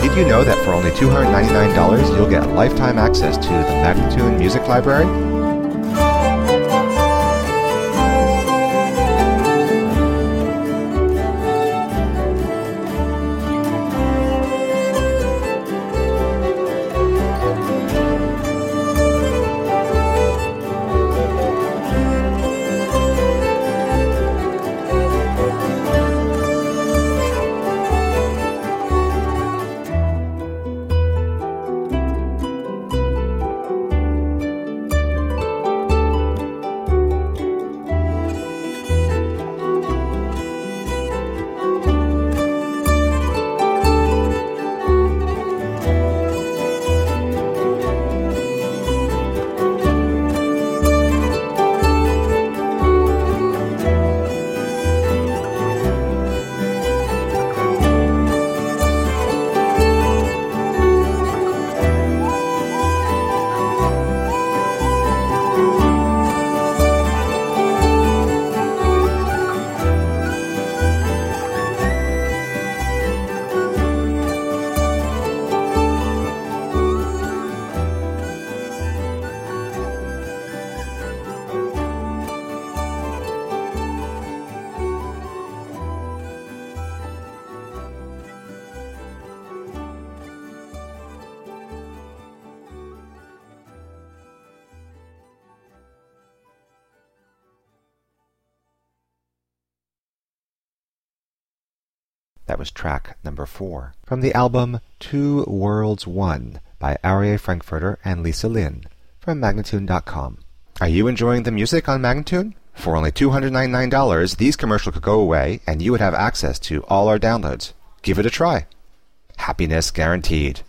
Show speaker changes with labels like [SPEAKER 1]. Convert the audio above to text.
[SPEAKER 1] Did you know that for only $299 you'll get lifetime access to the Magnatune Music Library? That was track number 4 from the album Two Worlds One by Arie Frankfurter and Lisa Lin from Magnatune.com. Are you enjoying the music on Magnatune? For only $299, these commercials could go away and you would have access to all our downloads. Give it a try. Happiness guaranteed.